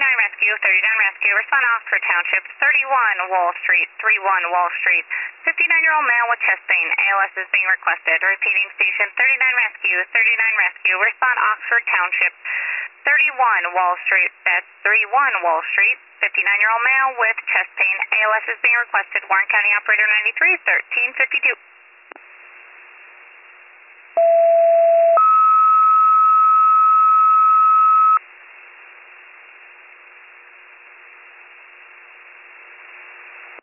Rescue, 39 Rescue, respond Oxford Township, 31 Wall Street, 31 Wall Street. 59-year-old male with chest pain. ALS is being requested. Repeating station, 39 Rescue, 39 Rescue, respond Oxford Township, 31 Wall Street. That's 31 Wall Street. 59-year-old male with chest pain. ALS is being requested. Warren County Operator 93, 1352.